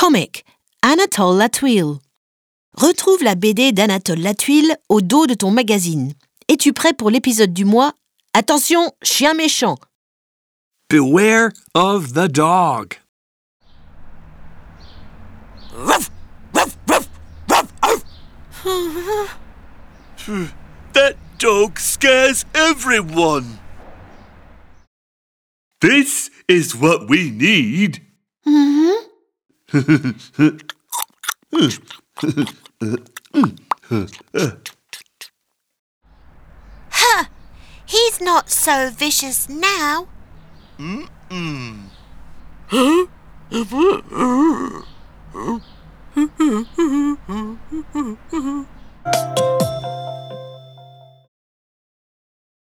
Comic, Anatole Latouille. Retrouve la BD d'Anatole Latouille au dos de ton magazine. Es-tu prêt pour l'épisode du mois? Attention, chien méchant! Beware of the dog. That dog scares everyone. This is what we need. Huh, he's not so vicious now.